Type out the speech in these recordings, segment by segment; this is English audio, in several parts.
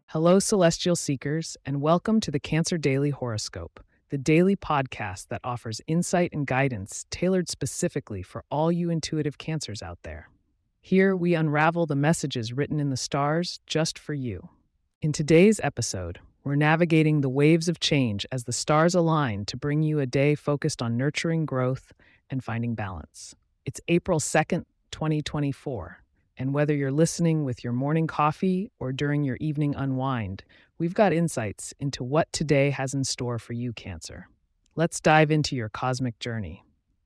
Hello, Celestial Seekers, and welcome to the Cancer Daily Horoscope, the daily podcast that offers insight and guidance tailored specifically for all you intuitive Cancers out there. Here, we unravel the messages written in the stars just for you. In today's episode, we're navigating the waves of change as the stars align to bring you a day focused on nurturing growth and finding balance. It's April 2nd, 2024. And whether you're listening with your morning coffee or during your evening unwind, we've got insights into what today has in store for you, Cancer. Let's dive into your cosmic journey.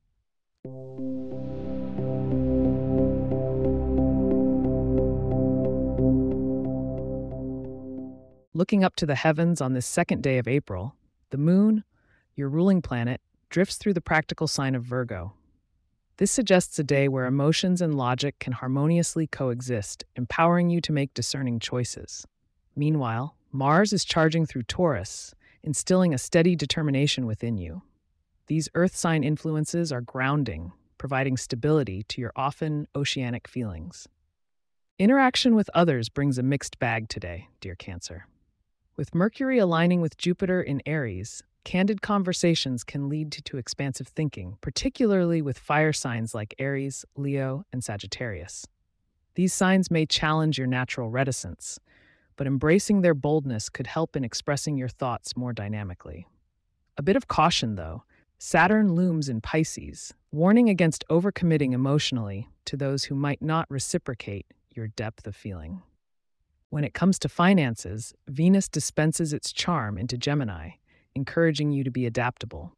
Looking up to the heavens on this second day of April, the moon, your ruling planet, drifts through the practical sign of Virgo. This suggests a day where emotions and logic can harmoniously coexist, empowering you to make discerning choices. Meanwhile, Mars is charging through Taurus, instilling a steady determination within you. These earth sign influences are grounding, providing stability to your often oceanic feelings. Interaction with others brings a mixed bag today, dear Cancer. With Mercury aligning with Jupiter in Aries, candid conversations can lead to expansive thinking, particularly with fire signs like Aries, Leo, and Sagittarius. These signs may challenge your natural reticence, but embracing their boldness could help in expressing your thoughts more dynamically. A bit of caution, though. Saturn looms in Pisces, warning against overcommitting emotionally to those who might not reciprocate your depth of feeling. When it comes to finances, Venus dispenses its charm into Gemini, encouraging you to be adaptable.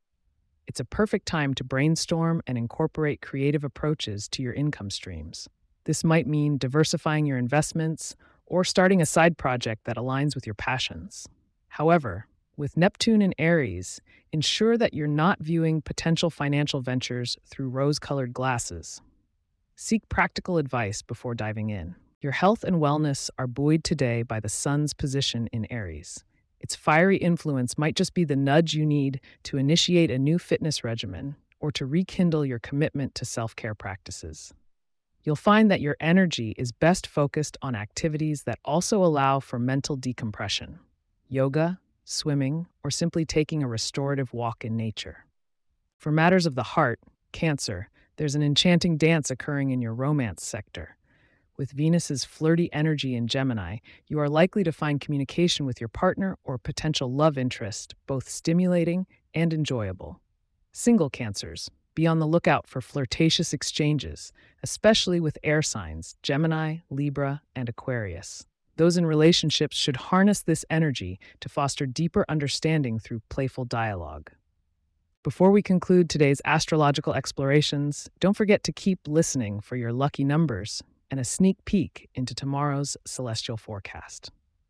It's a perfect time to brainstorm and incorporate creative approaches to your income streams. This might mean diversifying your investments or starting a side project that aligns with your passions. However, with Neptune in Aries, ensure that you're not viewing potential financial ventures through rose-colored glasses. Seek practical advice before diving in. Your health and wellness are buoyed today by the Sun's position in Aries. Its fiery influence might just be the nudge you need to initiate a new fitness regimen or to rekindle your commitment to self-care practices. You'll find that your energy is best focused on activities that also allow for mental decompression: yoga, swimming, or simply taking a restorative walk in nature. For matters of the heart, Cancer, there's an enchanting dance occurring in your romance sector. With Venus's flirty energy in Gemini, you are likely to find communication with your partner or potential love interest both stimulating and enjoyable. Single Cancers, be on the lookout for flirtatious exchanges, especially with air signs Gemini, Libra, and Aquarius. Those in relationships should harness this energy to foster deeper understanding through playful dialogue. Before we conclude today's astrological explorations, don't forget to keep listening for your lucky numbers and a sneak peek into tomorrow's celestial forecast.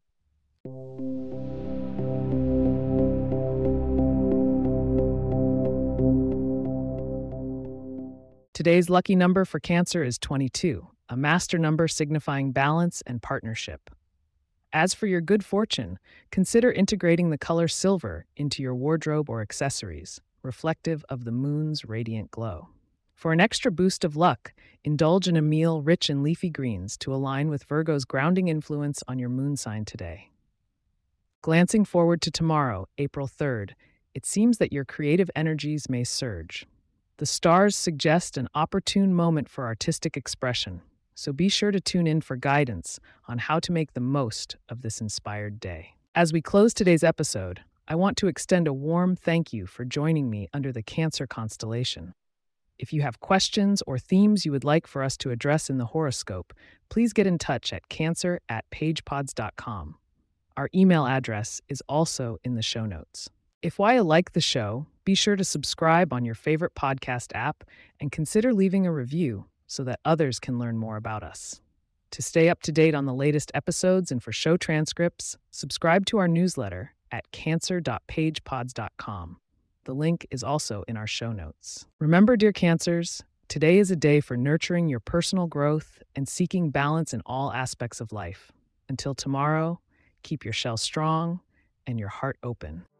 Today's lucky number for Cancer is 22, a master number signifying balance and partnership. As for your good fortune, consider integrating the color silver into your wardrobe or accessories, reflective of the moon's radiant glow. For an extra boost of luck, indulge in a meal rich in leafy greens to align with Virgo's grounding influence on your moon sign today. Glancing forward to tomorrow, April 3rd, it seems that your creative energies may surge. The stars suggest an opportune moment for artistic expression, so be sure to tune in for guidance on how to make the most of this inspired day. As we close today's episode, I want to extend a warm thank you for joining me under the Cancer constellation. If you have questions or themes you would like for us to address in the horoscope, please get in touch at cancer@pagepods.com. Our email address is also in the show notes. If while you like the show, be sure to subscribe on your favorite podcast app and consider leaving a review so that others can learn more about us. To stay up to date on the latest episodes and for show transcripts, subscribe to our newsletter at cancer.pagepods.com. The link is also in our show notes. Remember, dear Cancers, today is a day for nurturing your personal growth and seeking balance in all aspects of life. Until tomorrow, keep your shell strong and your heart open.